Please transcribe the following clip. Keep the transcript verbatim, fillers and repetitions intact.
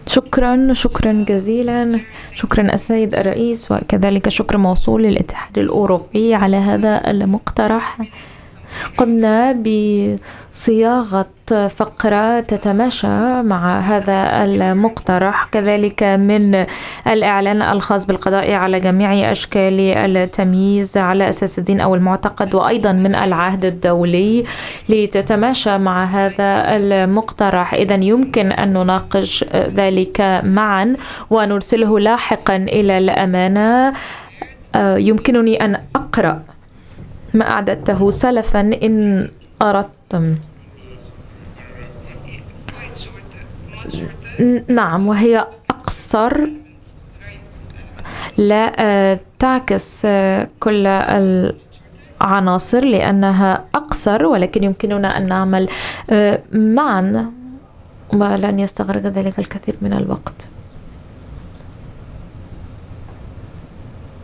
شكرا شكرا جزيلا. شكرا السيد الرئيس، وكذلك شكر موصول للاتحاد الأوروبي على هذا المقترح. قمنا بصياغة فقرة تتماشى مع هذا المقترح، كذلك من الإعلان الخاص بالقضاء على جميع أشكال التمييز على أساس الدين أو المعتقد، وأيضا من العهد الدولي لتتماشى مع هذا المقترح. إذن يمكن أن نناقش ذلك معا ونرسله لاحقا إلى الأمانة. يمكنني أن أقرأ ما أعددته سلفا إن أردتم. نعم، وهي أقصر، لا تعكس كل العناصر لأنها أقصر، ولكن يمكننا أن نعمل معا ولن يستغرق ذلك الكثير من الوقت.